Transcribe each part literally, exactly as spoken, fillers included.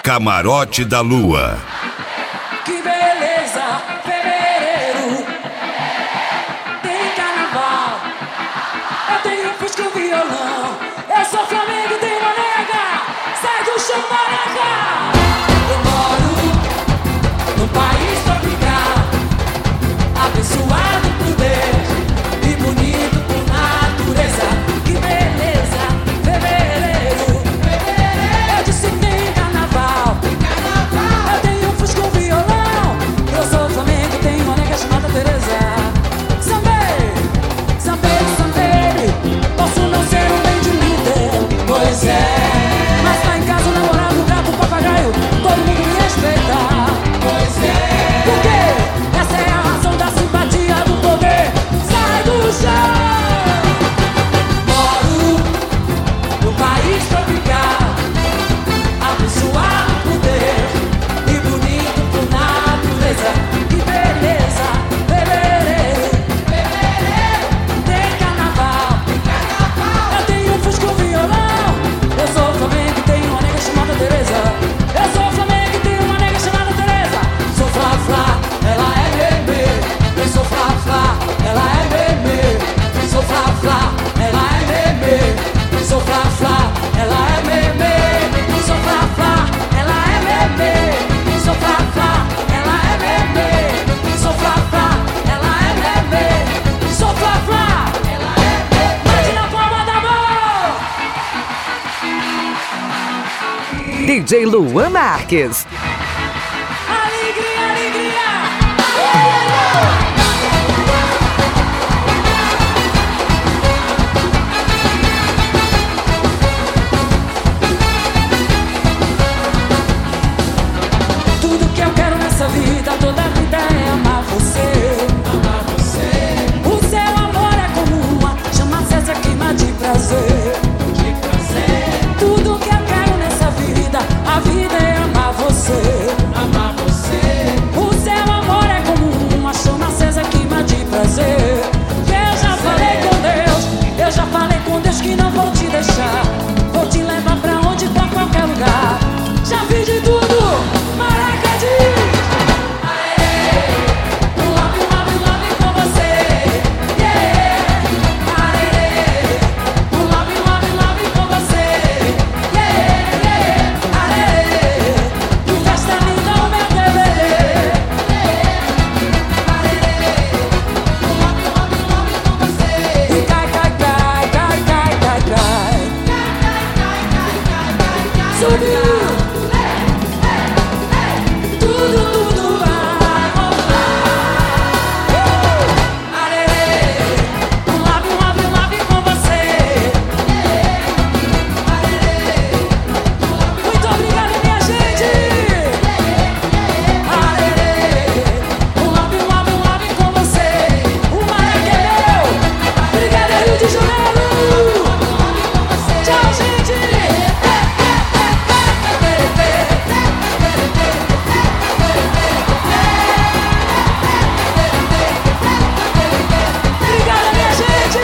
Camarote da Lua. Que beleza, fevereiro, tem carnaval, eu tenho fusca e violão, eu sou Flamengo e tenho uma nega, sai do chão, maraca. Eu moro num país tropical, abençoado por Deus e bonito por natureza. Que beleza, fevereiro, eu disse que tem carnaval, eu tenho fusca e violão, eu sou Flamengo, tenho uma nega chamada Teresa. Sambei, sambei, sambei, posso não ser um bem de líder, pois é, mas lá em casa o namorado, o gato, o papagaio, todo mundo me respeita, pois é, porque essa é a razão da simpatia, do poder, sai do chão. Moro no país tropical, abençoado por Deus e bonito por natureza. Que beleza, fevereiro, tem carnaval, eu tenho um fusca e violão, eu sou Flamengo e tenho uma nega chamada Teresa. Eu sou Flamengo e tenho uma nega chamada Teresa. Sou Flá Flá, ela é bebê. Eu sou Flá Flá, ela é bebê. Eu sou Flá Flá, ela é bebê. Eu sou Flá Flá, ela é bebê. Eu sou Flá Flá, ela é bebê. Eu sou Flá Flá, ela é bebê. Eu sou Flá Flá, ela é bebê. Eu sou Flá Flá, ela é bebê. Bate na palma da mão. D J Luan Marques. Alegria, alegria. Tudo que eu quero nessa vida, toda a vida é amar você. Amar você. O seu amor é como uma chama acesa, queima de prazer. De prazer. Tudo que eu quero nessa vida, a vida é amar você. Amar você. O seu amor é como uma chama acesa, queima de prazer. Eu já falei com Deus, eu já falei com Deus que não vou te deixar. Vou te levar pra onde, pra qualquer lugar. Já fiz de tudo, maracadinho. Aê, um love, love, love com você. Yeah, aê, um love, love, love com você. Yeah, yeah, aê, que festa linda o meu D V D. Aê, um love, love, love com você. E cai, cai, cai, cai, cai, cai, cai. Subiu. Tudo, tudo vai rolar. Arerê, um love, um love, um love com você. Arerê, muito obrigado, minha gente. Arerê, um love, um love, um love com você. O Maraca é meu. Obrigado, Rio de Janeiro. Tchau, gente. Obrigada, minha gente!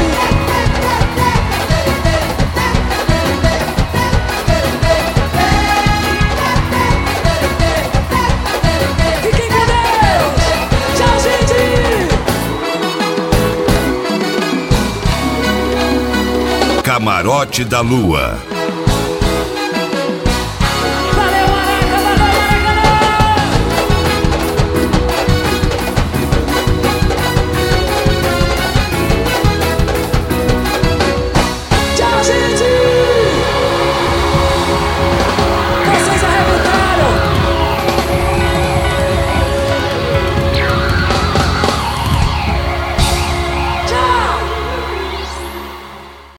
Fiquem com Deus! Tchau, gente! Camarote da Lua.